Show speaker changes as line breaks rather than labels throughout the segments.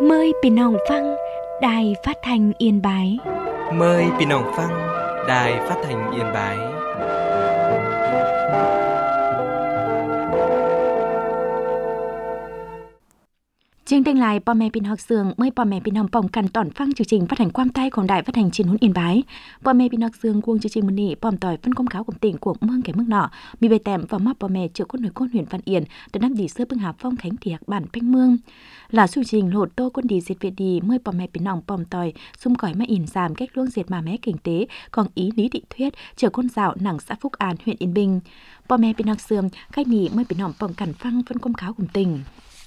Mờiพี่น้องฟังĐài Phát thanh Yên Bái.
Mời พี่น้องฟัง Đài Phát thanh Yên Bái.
Chương trình lạiพ่อแม่พี่น้องเสืองเมื่อพ่อแม่พี่น้องป้องกันตอนฟังchương trình phát hành quang tayของĐài Phát hành Truyền hình Yên Bái. พ่อแม่พี่น้องเสืองวงchương trìnhมื้อนี้ป้อมต่อยphân công cáo của tỉnh củaเมืองแก่เมืองนอมีใบแต้มvà map พ่อแม่เจ้าคนหน่วยคนhuyện Văn Yên ตะนำดีเสื้อเพิ่งหาphong khánh thiạc bản เพ่งเมืองlà chương trình hột tô quân đi diệt Việt đi เมื่อพ่อแม่พี่น้องป้อมต่อยซุ่มก่อยมาอินสามcách luông diệt mà mé kinh tế còn ý lý thị thuyếtเจ้าคนสาวหนังxã Phúc An huyện Yên Bình พ่อแม่พี่น้องเสืองใครหนีเมื่อพี่น้องป้องกันฟังphân công cáo của tỉnh.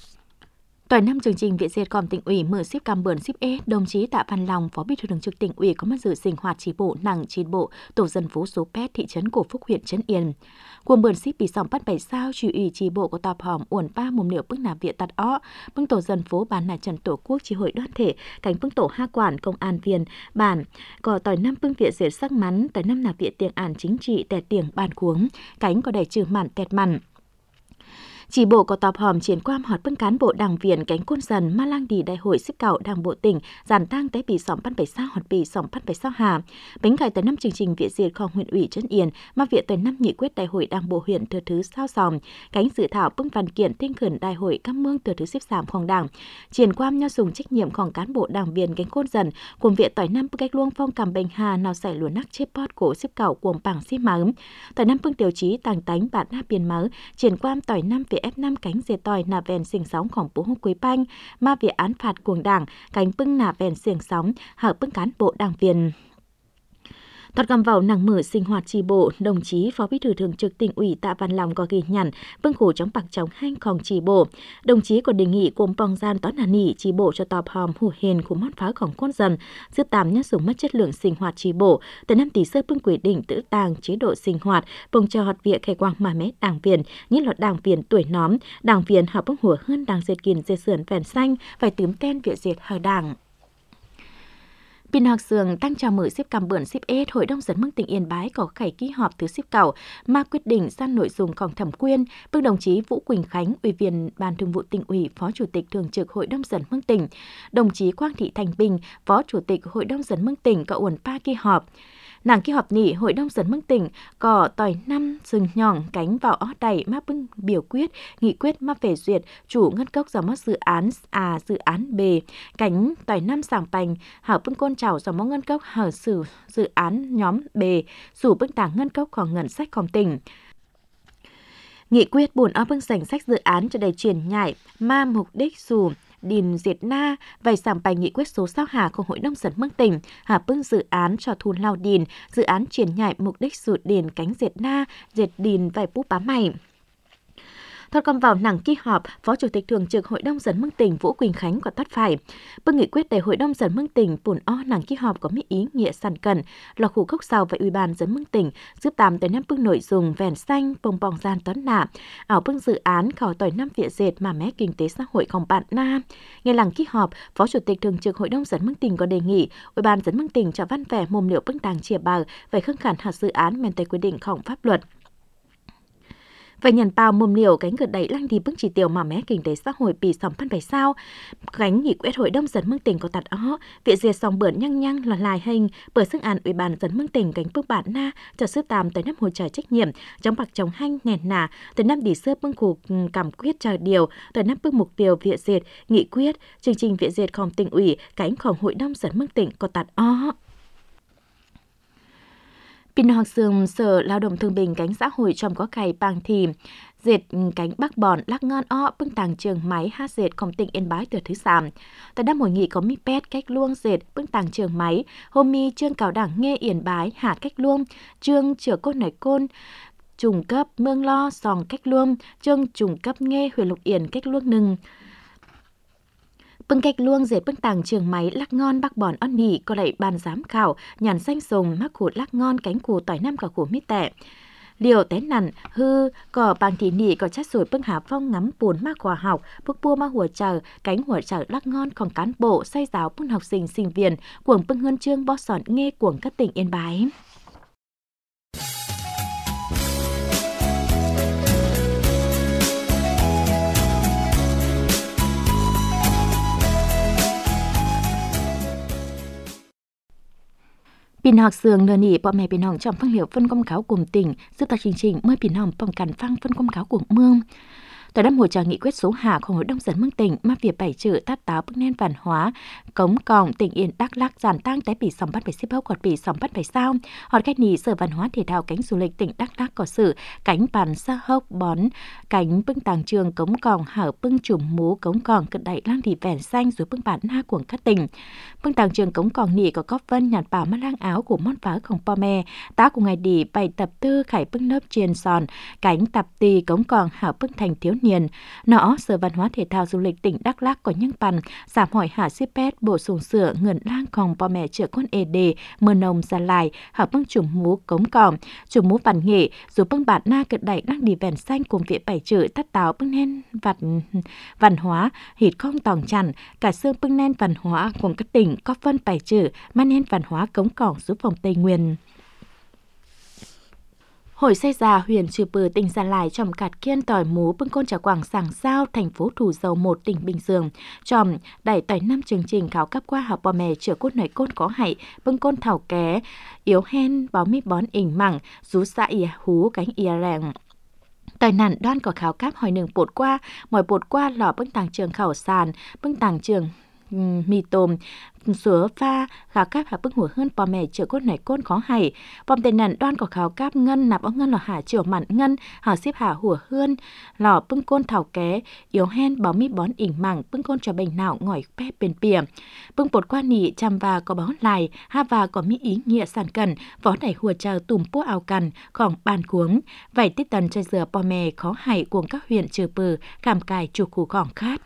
Tại năm chương trình Viện Diệt Còm tỉnh ủy mở ship cam bươn ship E, đồng chí Tạ Văn Long, Phó Bí thư Thường trực tỉnh ủy có mặt dự sinh hoạt chi bộ nặng chín bộ tổ dân phố số Pét thị trấn Cổ Phúc huyện Trấn Yên. Cuồng bươn ship bị sòng bắt 7 sao chỉ ủy chi bộ của tọp hòm uẩn ba mồm liệu bức nạp viện tạt ó, bưng tổ dân phố bàn nà Trần Tổ Quốc chi hội đoàn thể cánh bưng tổ ha quản công an viên bản có tỏi năm bưng viện diệt sắc mắn tại năm nạp viện tiền ản chính trị tẹt tiền bàn cuống cánh có đầy trừ mặn tẹt mặn. Chỉ bộ có tọp hòm triển quan họt bưng cán bộ đảng viên cánh côn dần ma lang đi đại hội xếp cạo đảng bộ tỉnh giàn tang tế bị sỏm bắt 7 sao họt bị sỏm bắt 7 sao hà bánh cải tới năm chương trình viện diệtของhuyện ủy Trấn Yên mà viện tới năm nghị quyết đại hội đảng bộ huyện thừa thứ sao sòm cánh dự thảo bưng văn kiện tinh khẩn đại hội các mương thừa thứ xếp giảmของđảng triển quan nho dùng trách nhiệmของcán bộ đảng viên cánh côn dần cùng viện tới năm bưng cách luông phong cầm bình hà nào xảy lúa nắc chếp pot cổ xếp cạo cuồng bảng xếp máu tới năm bưng tiêu chí tàng tánh bản na biên máu triển quan tới năm F5 cánh dệt tỏi nà vèn xiềng sóngของBố Hô Quế Banh mà việc án phạt cuồng đảng cánh bưng nà vèn xiềng sóng hở bưng cán bộ đảng viên. Thoát gầm vào nặng mở sinh hoạt chi bộ, đồng chí Phó Bí thư Thường trực tỉnh ủy Tạ Văn Long có ghi nhận bưng khổ chống bạc chống hanhของchi bộ. Đồng chí có đề nghị cùng bong gian tón nà nỉ chi bộ cho tọp hòm hủ hền của món pháoของquân dân, giữ tạm nhân dùng mất chất lượng sinh hoạt chi bộ. Từ năm tỷ sơ bưng quy định tự tàng chế độ sinh hoạt, bông cho hoạt việc khai quang mà mét đảng viên, như lọt đảng viên tuổi nóm, đảng viên họ bưng hùa hơn đảng dệt kiền dệt sườn vèn xanh, phải tướm tên viện dệt hờ đảng. Pin học sường tăng chào mở ship cam bươn ship E Hội đồng dân mương tỉnh Yên Bái có khải ký họp thứ ship cẩu mà quyết định sang nội dungของthẩm quyên bưng đồng chí Vũ Quỳnh Khánh ủy viên ban thường vụ tỉnh ủy phó chủ tịch thường trực Hội đồng dân mương tỉnh đồng chí Quang Thị Thành Bình phó chủ tịch Hội đồng dân mương tỉnh có uẩn pa ký họp nàng ký họp nỉ Hội đồng dân mương tỉnh có tỏi năm sừng nhỏng cánh vào ó đầy mà bưng biểu quyết nghị quyết mà phê duyệt chủ ngân cốc do mất dự án A dự án B cánh tỏi năm sảng bành hở bưng côn chảo do mất ngân cốc hở xử dự án nhóm B dù bưng tảng ngân cốcของngân sáchของtỉnh. Nghị quyết buồn ở bưng danh sách dự án cho đầy chuyển nhảy mà mục đích dù điền diệt na vài sảng bành nghị quyết số sao hà của Hội đồng dân mương tỉnh hà bưng dự án cho thun lao điền dự án chuyển nhảy mục đích dù điền cánh diệt na diệt điền vài búp bá mày. Thoát cầm vào nặng ký họp, Phó Chủ tịch Thường trực Hội đồng dân mương tỉnh Vũ Quỳnh Khánh có tắt phải. Bưng nghị quyết đại Hội đồng dân mương tỉnh buồn o nặng ký họp có mấy ý nghĩa sẵn cần là khu gốc sau và Ủy ban dân mương tỉnh giúp tạm tới năm bưng nội dung vèn xanh bông bong gian toán nạ ảo bưng dự án khảo tỏi năm viện dệt mà mé kinh tế xã hộiของbạn na. Nghe lặng ký họp, Phó Chủ tịch Thường trực Hội đồng dân mương tỉnh có đề nghị Ủy ban dân mương tỉnh cho văn vẻ mồm liệu bưng tàng chìa bào về khương khản hạt dự án men tay quy địnhของpháp luật. Vậy nhận bao mồm liều cánh gợt đẩy lăng đi bức chỉ tiêu mà mé kinh tế xã hội bị sòng phân phải sao cánh nghị quyết Hội đồng dân mương tỉnh có tạt ó viện diệt sòng bươn nhăng là lại hình bởi sức án Ủy ban dân mương tỉnh cánh bước bản na cho sư tàm tới năm hỗ trợ trách nhiệm trong bạc chống hanh nền nà tới năm đi xưa bưng khủ cảm quyết chờ điều tới năm bước mục tiêu viện diệt nghị quyết chương trình viện diệtของtỉnh ủy cánhของHội đồng dân mương tỉnh có tạt ó. Pin học sường Sở Lao động Thương binh cánh xã hội trong có cày bang thì dệt cánh bắc bòn lắc ngon o bưng tàng trường máy hát dệtของtỉnh Yên Bái từ thứ sàm. Tại năm hội nghị có mi pet cách luông dệt bưng tàng trường máy hôm mi trương cào đảng nghe Yên Bái hạ cách luông trương chữa côn nảy côn trùng cấp mương lo sòng cách luông trương trùng cấp nghe huyện Lục Yên cách luông nừng. Bưng cách luông dệt bưng tàng trường máy lắc ngon bắc bòn on nỉ có lại ban giám khảo nhàn xanh sùng mắc khủ lắc ngon cánh củ tỏi năm cả củ mít tẻ liều té nặn hư cỏ bàng thị nỉ có chất sủi bưng hạ phong ngắm buồn mắc khoa học bức bua ma hùa chờ cánh hùa chờ lắc ngonของcán bộ say giáo bưng học sinh sinh viên cuồng bưng huân chương bo sòn nghe cuồng các tỉnh Yên Bái. Pin học sường nửa nỉ bọn mẹ pin hỏng trong phân hiệu phân công cáo cùng tỉnh giúp ta chương trình mới pin hỏng phòng cản phăng phân công cáo của mương. Tại đám hội trợ nghị quyết số hạ của Hội đồng dân mương tỉnh mà việc bảy chữ tát táo bức nền văn hóa cống còng tỉnh Yên Đắk Lắk giàn tăng tới bị sòng bắt phải xếp hốc còn bị sòng bắt phải sao. Họ cách nỉ sở văn hóa thể thao cánh du lịch tỉnh Đắk Lắk có sự cánh bàn sa hốc bón cánh bưng tàng trường cống còng hở bưng chùm mú cống còng cận đại lang thì vẻn xanh rồi bưng bản na của các tỉnh. Bưng tàng trường cống còng nỉ có góp vân nhạt bảo mắt lang áo của món pháของ po mẹ tá của ngày đi bày tập tư khải bưng lớp truyền sòn cánh tập tì cống còng hở bưng thành thiếu niên. Nó Sở Văn hóa Thể thao Du lịch tỉnh Đắk Lắk có những bàn giảm hỏi hạ xếp pet bổ sung sửa ngưỡng lang còng po mẹ chữa con đề mưa nồng ra lại hở bưng chùm mú cống còng chùm mú văn nghệ rồi bưng bản na cận đại đang đi vẻn xanh cùng viện bảy chữ tát táo bưng nen văn hóa hít không tòng chằn cả xương bưng nen văn hóa cùng các tỉnh có phân bảy chữ mang nen văn hóa cống còng giúp phòng Tây Nguyên. Hội xây già huyện Chư Pư tỉnh Gia Lai trồng cạt kiên tỏi mú bưng côn trà quảng sàng sao thành phố Thủ Dầu Một tỉnh Bình Dương trồng đẩy tỏi năm chương trình khảo cấp qua học bò mè chữa cốt nảy côn có hại bưng côn thảo ké yếu hen báo mi bón ỉnh mẳng rú xã ỉa hú cánh ỉa rèng. Tài nạn đoan có khảo cấp hỏi nừng bột qua mỏi bột qua lò bưng tàng trường khảo sàn bưng tàng trường mì tôm sữa pha khảo cáp hạ bưng hủa hơn bò mẹ chữa cốt nảy côn khó hay bom tên nạn đoan có khảo cáp ngân nạp ngân lò hạ chiều mặn ngân hạ xếp hạ hủa hơn lò bưng côn thảo ké yếu hen báo mi bón ỉnh mảng bưng côn cho bệnh não ngỏi pép bên bìa bưng bột qua nỉ chăm và có báo lại ha và có mỹ ý nghĩa sản cần vó đẩy hùa chờ tùm pua áo cần khoảng bàn cuống vậy tít tần chơi dừa bò mẹ khó hay cùng các huyện Chư Pư cảm cài chủ khu khoảng khát.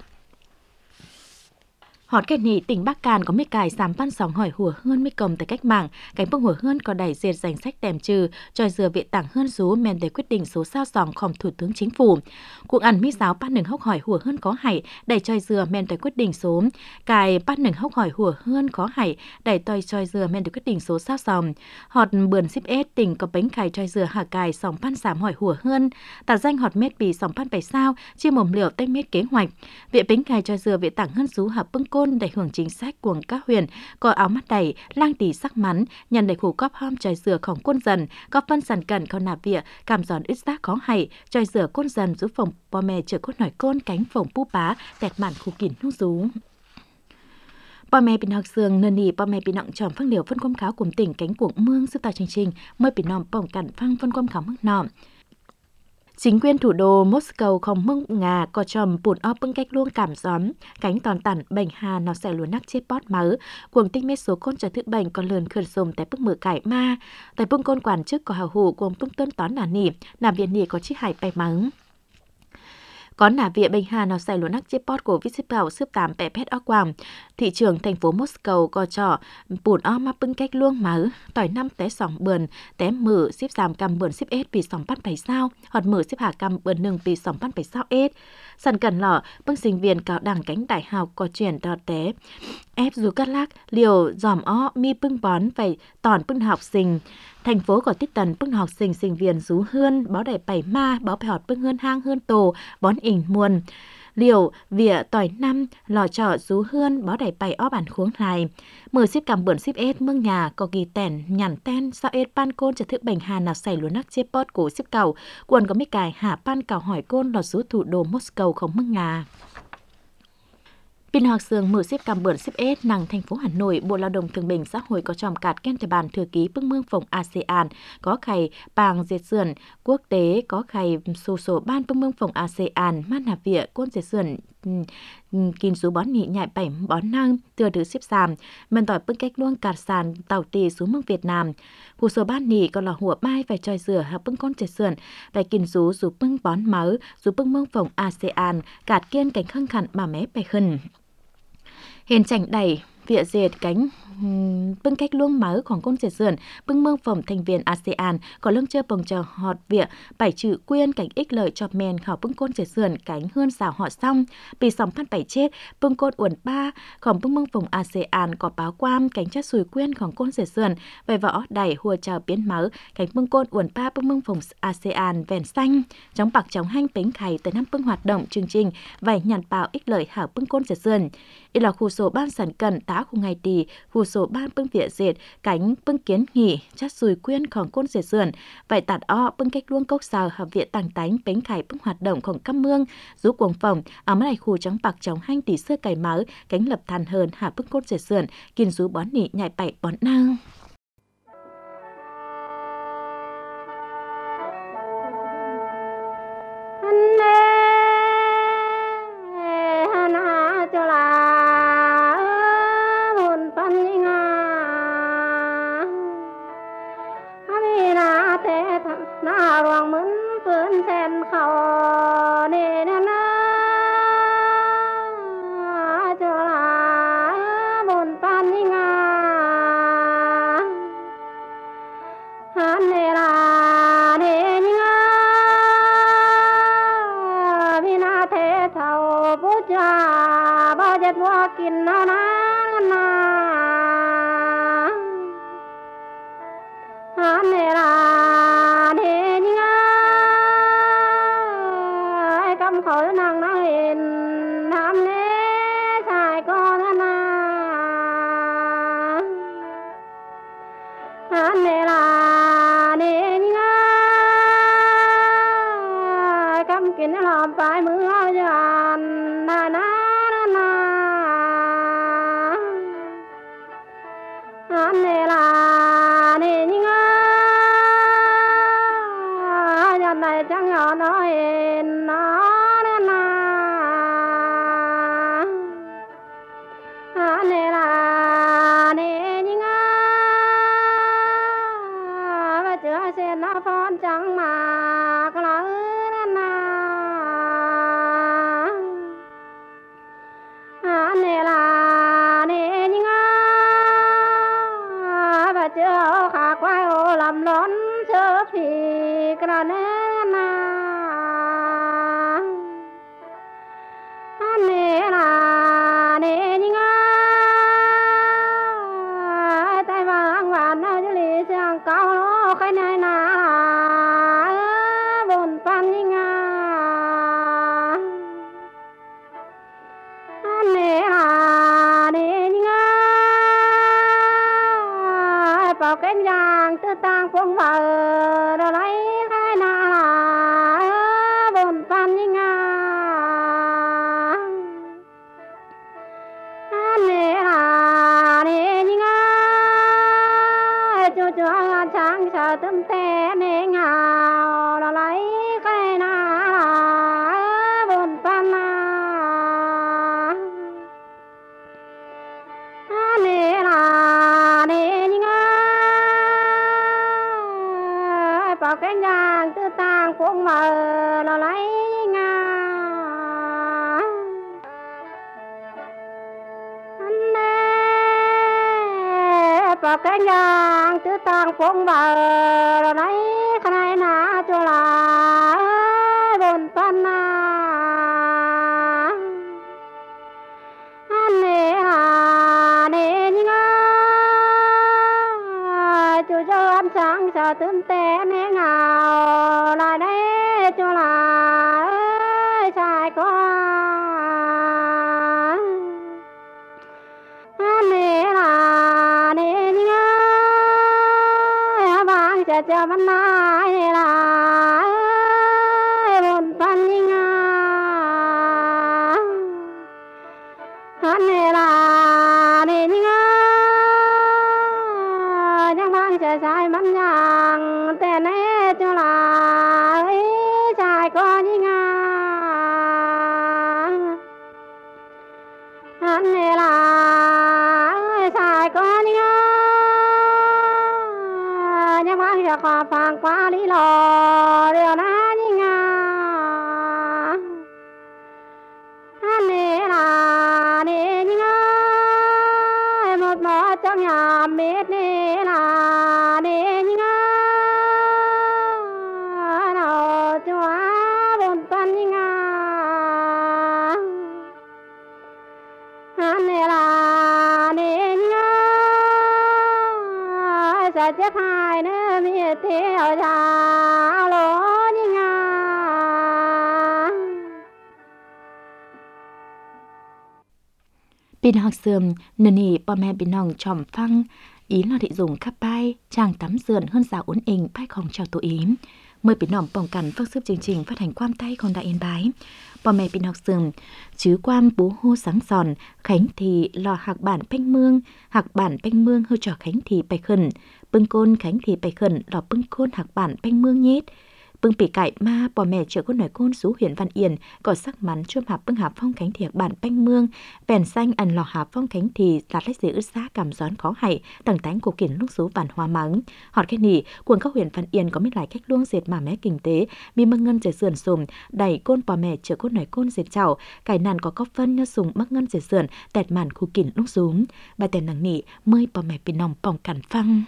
Họt cái nỉ tỉnh Bắc Cạn có mấy cài sám văn sóng hỏi hùa hơn mấy cầm tại cách mạng cánh bông hùa hơn có đẩy diệt danh sách tèm trừ cho dừa viện tảng hơn rú men để quyết định số sao sòngของThủ tướng Chính phủ. Cuộc ăn mỹ giáo ban nừng hốc hỏi hùa hơn có hại đẩy cho dừa men để quyết định số cài ban nừng hốc hỏi hùa hơn có hại đẩy toi cho dừa men để quyết định số sao sòng. Họt bườn ship s tỉnh có bánh cài cho dừa hạ cài sòng ban sám hỏi hùa hơn tả danh họt mét bì sòng ban 7 sao chia mồm liều tách mét kế hoạch viện bánh cài cho dừa viện tảng hơn rú hợp bưng côn để hưởng chính sách của các huyện có áo mắt đầy lang tỷ sắc mắn nhận đầy khủ cóp hôm trời dừaของquân dần có phân sản cẩn con nạp vịa cảm giòn ít giác khó hay trời dừa quân dần giúp phòng bò mè chữa cốt nổi côn cánh phòng pu bá tẹt mạn khu kỉn nút rú. Bò mè bình học sường nền nỉ bò mè bình nọng tròn phăng liều phân công kháo cùng tỉnh cánh cuồng mương sư tài chương trình mới bình nọng bỏng cản phăng phân công kháo mức nọ. Chính quyền thủ đô Moscow không mưng ngà có trầm bụt óp bưng cách luôn cảm gióm cánh toàn tản bệnh hà nó sẽ luôn nắc chết bót máu cuồng tinh mét số côn trở thức bệnh còn lườn khởi dùng tại bức mở cải ma tại bưng côn quản chức có hào hủ cuồng bưng tân tón nà nỉ nằm viện nỉ có chiếc hải bay mắng. Có nả viện bệnh hà nó xảy luôn nắc chết bót của vít xếp bảo xếp 8 bẻ pét óc quàng. Thị trường thành phố Moscow có trọ bụt óp mà bưng cách luôn máu tỏi năm té sòng bườn té mử xếp giảm cầm bườn xếp ết vì sòng bắt 7 sao hoặc mử xếp hạ cầm bườn nừng vì sòng bắt 7 sao ết. Sản cần lọ bưng sinh viên cao đẳng cánh đại học có chuyển đọt té ép dù cắt lác liều dòm ó mi bưng bón vậy tòn bưng học sinh. Thành phố có tích tần bưng học sinh sinh viên rú hươn báo đầy 7 ma báo bè họt bưng hươn hang hươn tổ bón ỉnh muôn. Liều vỉa tỏi năm lò trọ rú hươn bó đầy bày ó bản khuống này mở xếp cầm bẩn xếp ết mương nhà có ghi tẻn nhằn ten sao ết pan côn trở thức bệnh hà nào xảy luôn nắc chếp bót của xếp cầu quần có mấy cài hạ pan cào hỏi côn lọt rú thủ đô Moscow không mương nhà. Pin học sường mở xếp cầm bẩn xếp ết năng thành phố Hà Nội Bộ Lao động Thương binh Xã hội có tròm cạt ken thời bàn thừa ký bưng mương phòng ASEAN có khay bàng dệt sườn quốc tế có khay sổ ban bưng mương phòng ASEAN man nạp vịa côn dệt sườn kín số bón nhị nhại 7 bón năng thừa được xếp giảm men tỏi bưng cách luôn cạt sàn tàu tì xuống mương Việt Nam khu số ban nhị còn là hùa mai và tròi rửa hợp bưng côn dệt sườn và kín số bưng bón máu bưng mương phòng ASEAN cạt kiên cánh khăng khẳng mà mé bè khẩn hiện chảnh đẩy vịa dệt cánh bưng cách luông máuของcôn dệt sườn bưng mương phòng thành viên ASEAN có lưng chơi bồng chờ họt vịa bảy chữ quyên cảnh ích lợi cho men khảo bưng côn dệt sườn cánh hơn xào họ xong bị sòng phát bảy chết bưng côn uẩn baของbưng mương phòng ASEAN có báo quam cánh chất sùi quyênของcôn dệt sườn về võ đẩy hùa chờ biến máu cánh bưng côn uẩn ba bưng mương phòng ASEAN vèn xanh chống bạc chống hanh tính khải tới năm bưng hoạt động chương trình vảy nhàn bào ích lợi hảo bưng côn dệt sườn đây là khu số ban sản cận tá của ngày tỷ hù số ban bưng vỉa dệt cánh bưng kiến nghỉ chát sùi quyênของcôn dệt sườn vậy tạt o bưng cách luông cốc xào hợp viện tàng tánh bánh khải bưng hoạt độngของcăm mương rú cuồng phòng ở mấy khu trắng bạc chống hanh tỷ xưa cày máu cánh lập than hờn hạ bưng côn dệt sườn kiên rú bón nỉ nhại bậy bón nang Bên học sườn nền nỉ bò mẹ bên nòng tròm phăng ý là thị dùng khắp bay chàng tắm sườn hơn rào uốn ình bay không chào tổ ý mời bên nòng bỏng cắn phát xếp chương trình phát hành quam tay con đại yên bái bò mẹ bên học sườn chứ quam bú hô sáng sòn khánh thì lò hạc bản banh mương hô trò khánh thì bày khẩn bưng côn khánh thì bày khẩn lò bưng côn hạc bản banh mương nhết bưng bị cải ma bò mẹ chợ con nổi côn xú huyện Văn Yên có sắc mắn chôm hạp bưng hạp phong khánh thì bản banh mương bèn xanh ẩn lò hạp phong khánh thì lạt lách giữ giá cảm gión khó hại tầng tánh của kiển lúc xú bản hoa mắng họt cái nỉ cuồng các huyện Văn Yên có biết lại cách luông dệt mà mé kinh tế bị măng ngân dệt sườn sùm đẩy côn bò mẹ chợ con nổi côn dệt chảo cải nàn có cốc phân nhớ sùng mắc ngân dệt sườn tẹt màn khu kiển lúc rúm bài tên nắng nỉ mơi bò mẹ bên nòng bỏng cản phăng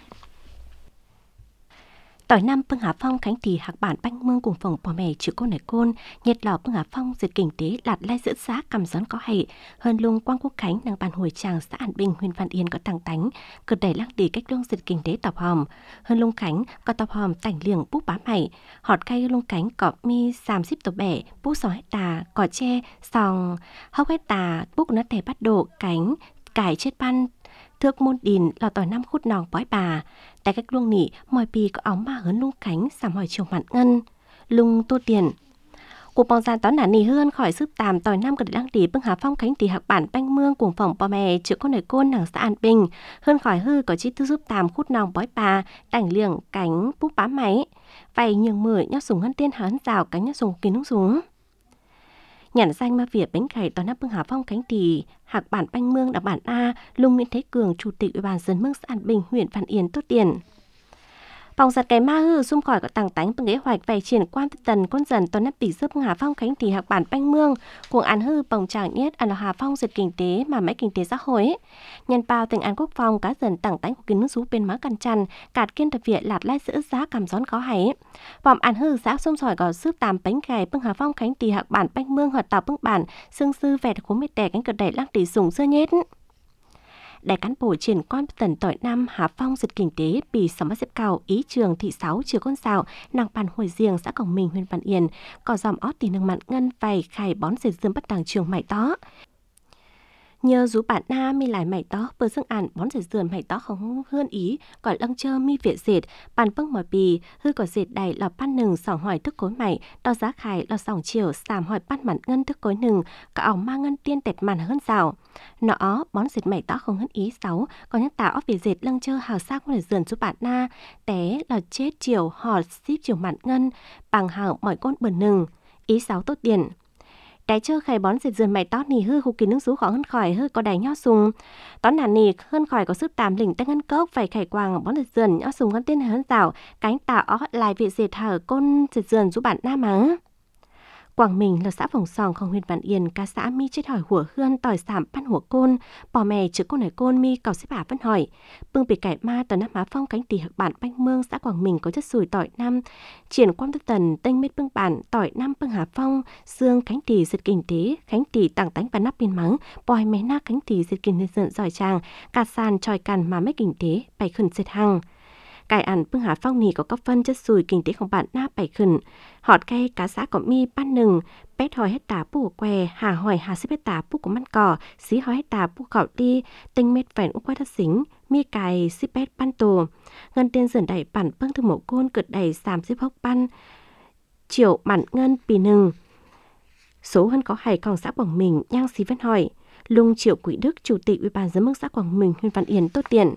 tỏi năm bưng hạ phong khánh thì hạc bản banh mương cùng phòng bò mẹ chữ cô nảy côn nhiệt lò bưng hạ phong diệt kinh tế lạt lai giữ giá cầm gión có hay hơn lung quang quốc khánh đang bàn hồi tràng xã An Bình huyện Văn Yên có tăng tánh cực đẩy lăng đi cách lung diệt kinh tế tọp hòm hơn lung khánh có tọp hòm tảnh liềng bút bám mày họt cây lung khánh có mi xàm xíp tổ bẻ bút 6 hecta cỏ tre sòng hốc hecta bút nó tè bắt độ cánh cải chết ban thước môn đìn lò tỏi năm khút nòng bói bà tại cách luông nỉ mọi bì có áo ma hớn lung cánh sàm hỏi chiều mặn ngân lung tô tiền cuộc bóng gian tón nả nỉ hơn khỏi sức tàm tỏi năm cần đăng đi bưng hạ phong cánh tỷ hạc bản banh mương cùng phòng bò mè chữa con nổi côn nàng xã An Bình hơn khỏi hư có chi tư giúp tàm khút nòng bói bà đảnh liềng cánh bút bám máy vậy nhường mười nhóc súng hân tiên hớn rào cánh nhóc súng kín nung súng nhãn danh ma Việt bánh cày tòa nắp bưng hạ phong cánh tỷ hạc bản banh mương đặc bản A lung Nguyễn Thế Cường chủ tịch ủy ban dân mương xã An Bình huyện Văn Yên tốt tiền phòng giặt cái ma hư xung khỏi có tàng tánh bằng kế hoạch về triển quan tần con dần tòa nắp tỷ giúp bưng hạ phong cánh tỷ hạc bản banh mương cuồng án hư bồng tràng nhất ăn hà phong diệt kinh tế mà máy kinh tế xã hội nhân bao tỉnh an quốc phòng cá dần tàng tánh của kiến nước rú bên má căn chăn cạt kiên tập viện lạt lai giữ giá cảm gión khó hay vòng án hư xã xung sỏi có sức tàm bánh cày bưng hạ phong cánh tỷ hạc bản banh mương hoạt tàu bưng bản xương sư vẹt khối mệt tè cánh cật đẩy lăng tỷ sủng sơ nhết đại cán bộ triển quan tần tỏi năm hạ phong diệt kinh tế bị sắm bắt xếp cao ý trường thị sáu chiều con rào nàng bàn hồi riêng xã Cổng Mình huyện Văn Yên có dòm ót tỷ nâng mặn ngân vầy khải bón dệt dương bắt đàng trường mày tó nhờ rú bản na mi lại mày tó bờ dương ản bón dệt dườn mày tó không hơn ý còn lăng chơ mi việt dệt bàn bưng mỏi bì hư có dệt đầy lò pan nừng sòng hỏi thức cối mày đo giá khải lò sòng chiều sàm hỏi pan mặn ngân thức cối nừng cả ảo ma ngân tiên tẹt màn hơn rào nó bón dệt mày tó không hơn ý 6 còn những tả óc việt dệt lăng chơ hào sắc con dườn rú bản na té lò chết chiều hò ship chiều mặn ngân bằng hào mọi con bẩn nừng ý 6 tốt tiền đại chơ khai bón dệt dườn mày tót nì hư khu kỳ nước rú khó hơn khỏi hư có đài nho sùng tón nản nì hơn khỏi có sức tàm lỉnh tay ngân cốc phải khải quàng bón dệt dườn nho sùng con tên hơn rào cánh tà ó lại vị dệt hở côn dệt dườn rú bản na mắng Quảng Mình là xã Vòng Sòng không huyện Văn Yên cả xã mi chết hỏi hủa hươn tỏi sảm pan hủa côn bò mè chữ côn này côn mi cầu xếp bà vẫn hỏi bưng bị cải ma tòa năm má phong cánh tỷ hạc bản banh mương xã Quảng Mình có chất sùi tỏi năm triển quan tất tần tênh mết bưng bản tỏi năm bưng hà phong xương cánh tỷ diệt kinh tế khánh tỷ tàng tánh và nắp biên mắng bòi mé na cánh tỷ diệt kinh tế giỏi tràng cạt sàn tròi cằn mà mấy kinh tế bày khẩn diệt hằng cải ẩn bưng hà phong nì có cấp phân chất sùi kinh tếของbạn na bày khẩn họt cây cá xã có mi ban nừng pét hỏi hết tà bù què hà hỏi hà xếp hết tà bù của măn cỏ xí hỏi hết tà bù cỏ đi tinh mét phèn úc quay thất xính mi cài xếp pét ban tù ngân tiên dần đẩy bản bưng thư mộ côn cực đẩy xàm xếp hốc ban triệu mặn ngân bì nừng số hơn có hải còn xã Quảng Mình nhang xí vẫn hỏi lung Triệu Quỹ Đức chủ tịch ủy ban dân mức xã Quảng Mình huyện Văn Yên tốt tiền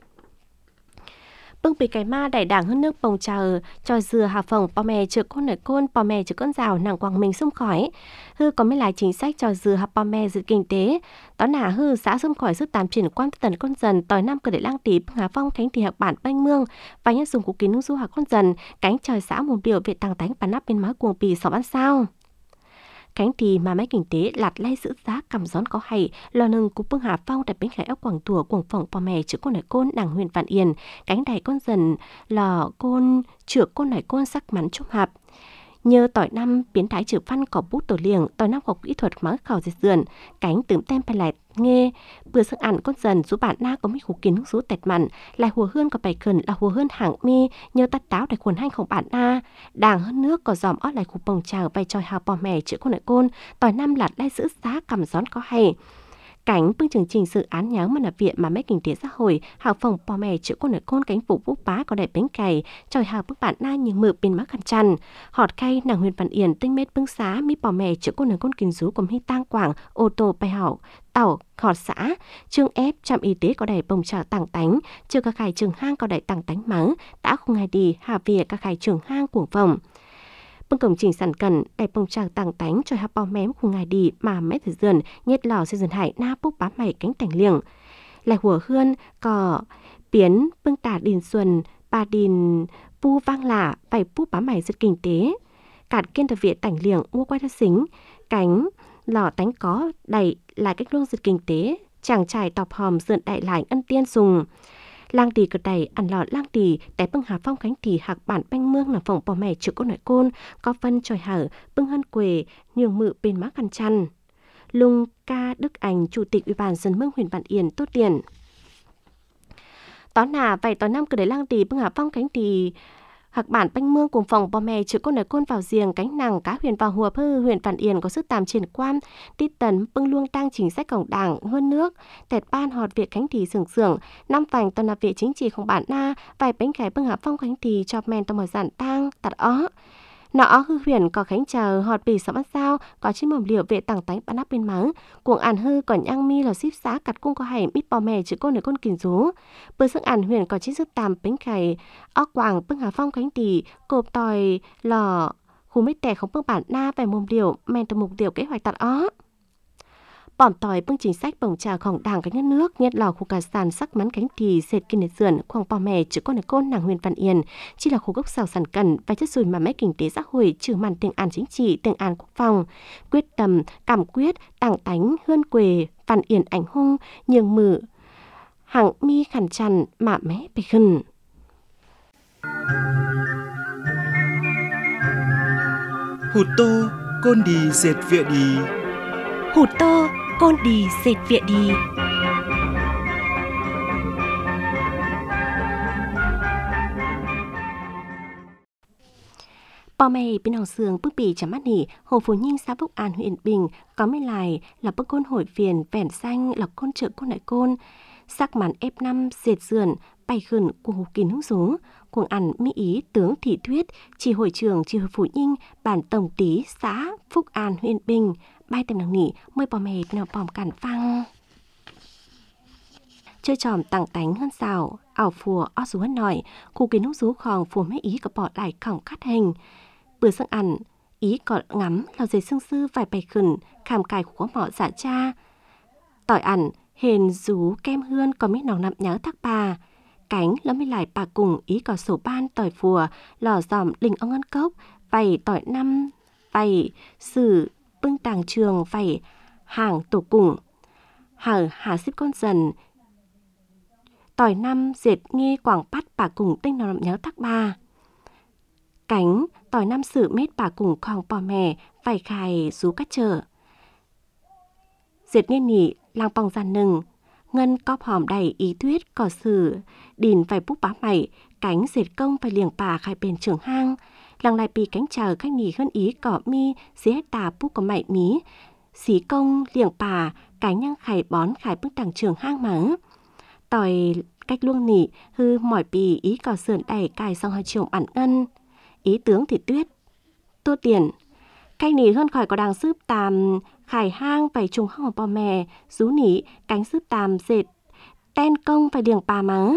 bưng bị cái ma đại đảng hơn nước bồng trà cho dừa hà phòng bò mè chữa con nổi côn bò mè chữa con rào nàng Quảng Mình xung khỏi hư có mấy lại chính sách cho dừa hà bò mè dự kinh tế đó là hư xã xung khỏi sức tạm triển quan tần con dần tỏi năm cửa để lang tí bưng hà phong khánh thì hạc bản banh mương và nhân dùng của kín nung du hà con dần cánh trời xã một biểu việt tàng tánh và nắp bên má cuồng bì sọ ăn sao cánh thì mà mấy kinh tế lạt lay giữ giá cầm gión có hay lò nừng của bưng hà phong tại bến khải ốc quảng tùa quảng phòng bò mè chữa con nổi côn nàng huyện Văn Yên cánh đầy con dần lò côn chữa con nổi côn sắc mắn chúc hạp nhờ tỏi năm biến thái trừ văn có bút tổ liềng tỏi năm học kỹ thuật mắng khảo diệt dườn cánh tửm tem phải lại nghe vừa sức ăn con dần số bạn na có mấy hủ kiến số tẹt mặn lại hùa hương có bài khẩn là hùa hương hàng mi nhờ tắt táo để khuẩn hanhของbạn na đàng hơn nước có dòm ót lại khu bồng trào bay tròi hào bò mè chữa con nổi côn tỏi năm lạt lai giữ giá cầm gión có hay Cảnh bưng chương trình dự án nhớ mà là viện mà mấy kinh tế xã hội học phòng bò mẹ chữa con ở con cánh phụ bút bá có đại bánh cày trời học bức bạn na những mực bên má khăn chăn họt khay nàng Huyền Văn Yên tinh mét bưng xá mi bò mẹ chữa con ở con kinh rú cùng hi tang quảng ô tô bay hảo tàu họt xã trương ép trạm y tế có đại bồng trà tàng tánh chưa các khai trường hang có đại tàng tánh mắng đã không ai đi hà về các khai trường hang cuồng phòng bưng công trình sản cần đại bông tràng tàng tánh cho hạp bao mém của ngài đi mà mét thử dườn nhét lò xây dần hải na bút bám mày cánh tành liềng lại hùa hươn cò biến bưng tả đình xuân bà đình pu vang lạ phải bút bám mày rất kinh tế cạn kiên tập viện tảnh liềng mua quay thất xính cánh lò tánh có đầy lại cách luôn rất kinh tế chàng trai tọp hòm dượn đại lại ân tiên dùng lang tì cực đầy ăn lọ lang tì tại bưng hà phong cánh tì hạc bản banh mương là phòng bò mẹ chữa con nội côn có phân tròi hở bưng hân quề nhường mự bên má khăn chăn lung ca Đức Anh chủ tịch ủy ban dân mương huyện Văn Yên tốt tiền tón nà vậy tón năm cứ để lang tì bưng hà phong cánh tì hạc bản banh mương cùng phòng bò mẹ chữa con nội côn vào giềng cánh nàng cá huyền vào hùa hư huyện Văn Yên có sức tàm triển quan tít tần bưng luông tăng chính sách cổng đảng hơn nước tẹt ban họt việc cánh tì sưởng sưởng năm vành toàn là việc chính trị không bản na vài bánh cải bưng hạ phong cánh tì cho men tao mở giản tang tạt ó nọ hư huyền có khánh chờ họt bì sắm ăn sao có chiếc mầm liệu vệ tảng tánh bán áp bên mắng cuồng ản hư còn nhang mi là ship xã cặt cung có hay mít bò mè chữ con để con kìm rú bữa sức ản huyền có chiếc sức tàm bánh cải óc quảng bưng hạ phong cánh tì cộp tòi lò khu mít tè không bưng bản na về mồm điều men từ mục điều kế hoạch tạt ó bỏm tỏi bưng chính sách bổng tràของđảng cái nước nhất lò khu cà sàn sắc mắn cánh thì sệt kinh sườn khoang bò mè chữ con côn nàng Huyền Văn Yên chỉ là khu gốc xào sản cần và chất sùi mà mấy kinh tế xã hội trừ màn tiền an chính trị tiền an quốc phòng quyết tâm cảm quyết tảng tánh hươn quề Văn Yên ảnh hung nhường mự hàng mi khẩn chăn mà mé bê khẩn
hụt tô côn đi dệt vịa đi
hụt tô côn đi dệt vịa đi bò mày bên hồng sườn bức bì chấm mắt nỉ hồ phú ninh xã Phúc An huyện Bình có mấy lại là bức côn hội phiền vẻn xanh là côn trợ côn đại côn sắc màn F5 dệt sườn bay khẩn của hồ kín hữu rú cuồng ăn mỹ ý tướng thị thuyết chỉ hội trưởng chỉ hội Phú Ninh bản tổng tí xã Phúc An huyện Bình bay tầm nằng nỉ mời bò mày nào bòm cản phăng chơi tròm tặng tánh hơn xào ảo phùa ó rú hơn nổi khu kiến hữu rú khòng phùa mấy ý có bỏ lại cổng cắt hình bữa sáng ăn ý có ngắm lò dày xương sư vài bày khẩn khảm cài của mỏ dạ cha tỏi ăn hền rú kem hương có mấy nòng nặm nhớ thác bà cánh lắm mới lại bà cùng ý có sổ ban tỏi phùa lò dòm đình ong ngân cốc vầy tỏi năm vầy sử bưng tàng trường vầy hàng tổ cùng hở hà xếp con dần tỏi năm dệt nghe quảng bắt bà cùng tinh nòng nặm nhớ thác bà cánh tỏi năm sự mết bà cùng khòng bò mè vầy khai rú cắt trở dệt nghe nỉ lang bong gian nừng ngân cóp hòm đầy ý thuyết cỏ sử đìn vài bút bá mày cánh dệt công phải liềng bà khai bên trường hang làng lại bì cánh chờ khách nhì hơn ý cỏ mi xí tà bút có mày mí xí công liềng bà cánh nhang khải bón khải bức tàng trường hang mắng tỏi cách luông nỉ hư mỏi bì ý cỏ sườn đẩy cài xong hơi chiều ẩn ngân ý tướng thì tuyết tô tiền canh nỉ hơn khỏi có đàng sướp tàm khải hang phải trùng hang bò mè rú nỉ cánh sướp tàm dệt ten công phải điềng bà mắng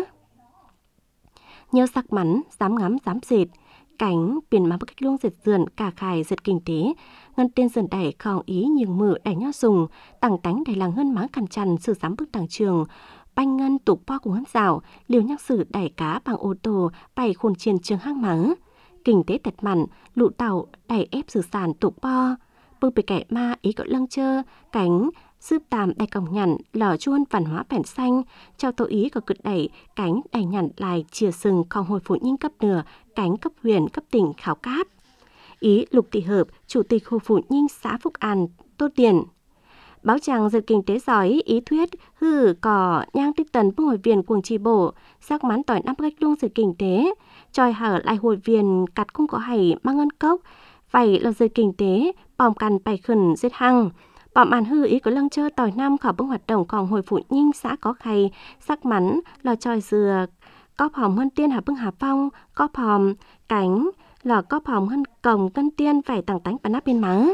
nhớ sắc mắn dám ngắm dám dệt cánh biển má bức cách luông dệt sườn cả khải dệt kinh tế ngân tên sườn đẩy khòng ý nhường mự đẩy nho dùng tặng tánh đẩy làng hơn má cằn chằn sử dám bức tàng trường banh ngân tục po cùng hân rào liều nhắc sử đẩy cá bằng ô tô bày khôn trên trường hang mắng kinh tế tẹt mặn lụ tàu đẩy ép sử sản tục po bư bị kẻ ma ý cỡ lăng chơ cánh sướp tàm đẩy còng nhằn lò chuôn văn hóa bẻn xanh trao tổ ý có cực đẩy cánh đẩy nhằn lại chia sừng khòng hồi Phú Ninh cấp nửa cánh cấp huyện cấp tỉnh khảo cáp ý Lục Thị Hợp chủ tịch Hồ Phú Ninh xã Phúc An tô tiền báo chàng giật kinh tế giỏi ý thuyết hư cỏ nhang tích tần bưng hội viên cuồng chi bộ sắc mán tỏi năm cách luông giật kinh tế tròi hở lại hội viên cắt cung có hay mang ngân cốc vậy là giật kinh tế bòm cằn bày khẩn giết hăng Bọn màn hư ý có lăng chơ tỏi năm khỏi bưng hoạt độngของhội phụ nhinh xã có khay, sắc mắn, lò tròi dừa, có hòm hơn tiên hà bưng hà phong, có hòm cánh, lò có hòm hơn cổng cân tiên phải tặng tánh bà nắp bên má.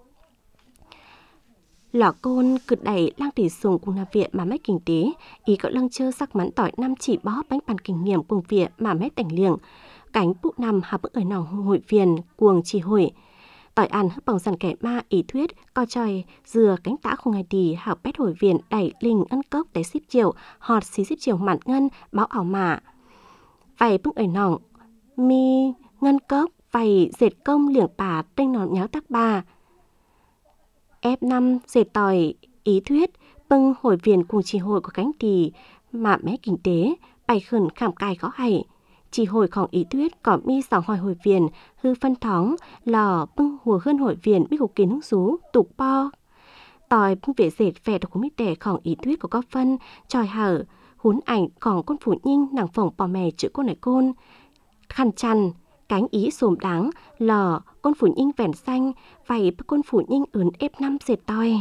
Lọ côn cực đẩy lang tỷ sùng cùng là viện mà mấy kinh tế, ý có lăng chơ sắc mắn tỏi năm chỉ bó bánh bàn kinh nghiệm cùng viện mà mấy tảnh liệng. Cánh bụ nằm hà bức ở nòng hội viên cuồng trì hội. Tỏi ăn hấp bỏng dần kẻ ma ý thuyết, co tròi, dừa cánh tã không ngày đi hảo bét hội viên đẩy linh ân cốc để xíp chiều, họt xí xíp chiều mặn ngân, báo ảo mạ. Vầy bức ở nòng, mi, ngân cốc, vầy dệt công liệng bà tinh nón nháo tắc bà. F5 dệt tỏi ý thuyết bưng hội viên cùng trì hội của cánh tỳ mà mé kinh tế bày khẩn khảm cài khó hay trì hộiของý thuyết có mi sòng hỏi hội viên hư phân thóng lò bưng hùa hơn hội viên biết hục kiến hứng xú tục po tỏi bưng vệ dệt vẻ được của mít đẻของý thuyết của có phân tròi hở huốn ảnhของcon phụ nhinh nàng phỏng bò mè chữ cô này côn khăn chăn cánh ý xồm đáng lò con phủ nhinh vẻn xanh vậy con phủ nhinh ướn F5 dệt toi.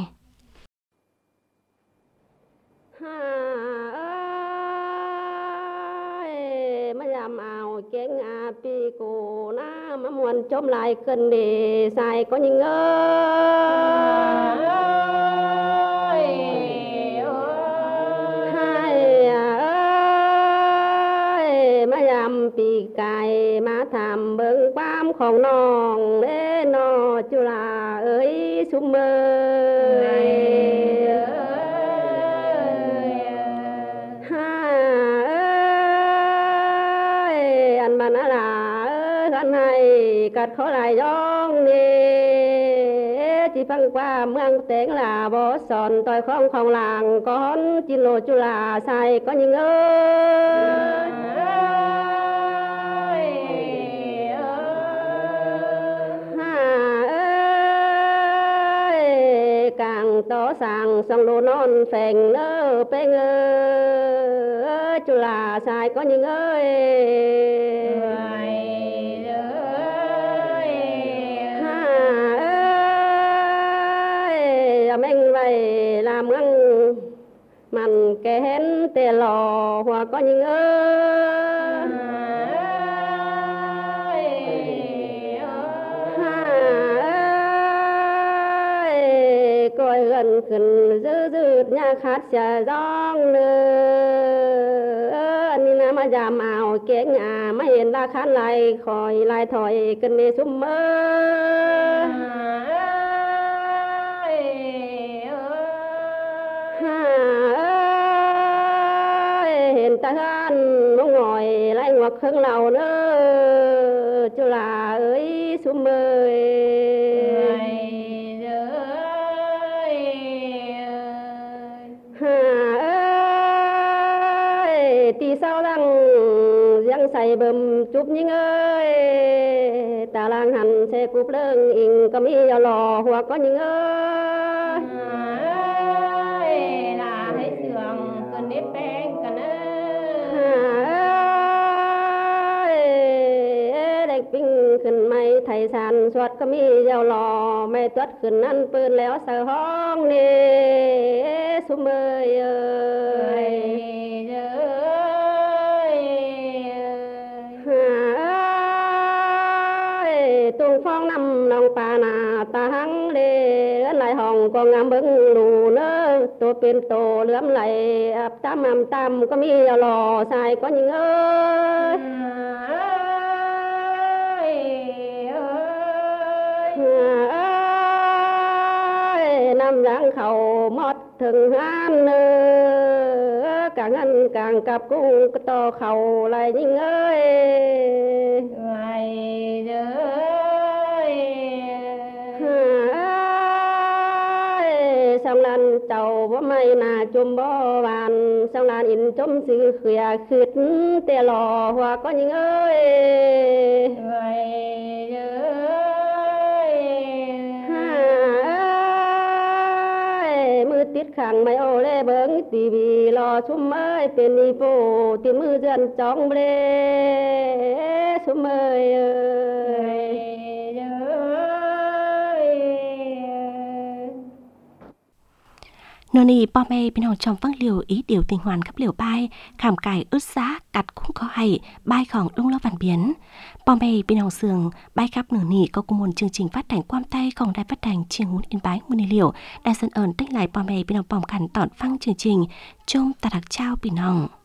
Mà làm ảo chén pi cô na mà muốn chôm lại cần để xài có những mà làm pi cài mà thảm bưng bámของน้องเด้นอจุฬาเอ้ยซุมเมยฮ่าเอ้ยอันมันอะไรกันให้กัดเขาหลายย่องนี่ที่ฟังว่าเมืองแตงลาบ่สอนต่อยของลางก้อนจิโลจุฬาใส่ก็ยิงเอ้ยtỏ sang sông lô non phèn nơ pe ngơ chú là sai có những ơi ha ơi mình vậy làm ngăn mình kén tê lò hoặc có những ơi coi gần gần dư nhà khát xà giông nữa anh na mà giảm ảo kế nhà mà hiện ra khát lại khỏi lại thổi cần đi sum mơ hiện ta gan mong ngồi lại ngoặc khương lầu nữa chú là ơi sum mơ tí sao đang giang say bầm chụp những ơi ta lang hành xe cúp lưng in có mi vào lò hoặc có những ơi là thấy sườn cần nếp bén cần ơi đánh pinh khẩn mày thầy sàn soát có mi vào lò mày tuất khẩn ăn pơn léo sợ hong nè sum ơi ơi tung phong năm nòng pa na ta hăng lê lại hồng con ngắm bưng lù nơ tô pin tô lướm lại ấp tam có mi vào lò xài có những ơi năm ráng khẩu mót thường han càng ăn càng cặp cung to khẩu lại những ơi xong lan tàu bó mây na chôm bó bàn xong lan in chôm sư khỉa khít tê lò hoa có những ơi mưa tiết khẳng mày ô lê bớng tì vì lò xung ơi bên đi phố tìm mưa dân chóng bê xung ơi
Nô nì bò mê bên hồng trong văng liều ý điều tình hoàn khắp liều bay, khảm cải ướt giá, cặt cũng có hay, bay khỏng đông lo vạn biến. Bò mê bên hồng sườn, bay khắp nửa nì có cùng một chương trình phát hành quam tayของđài phát hành Chiêng Hún Yên Bái Mùa Liều, đài sân ơn tích lại bò mê bên hồng bòm khẩn tọn phăng chương trình, chung ta đặc trao bên hồng.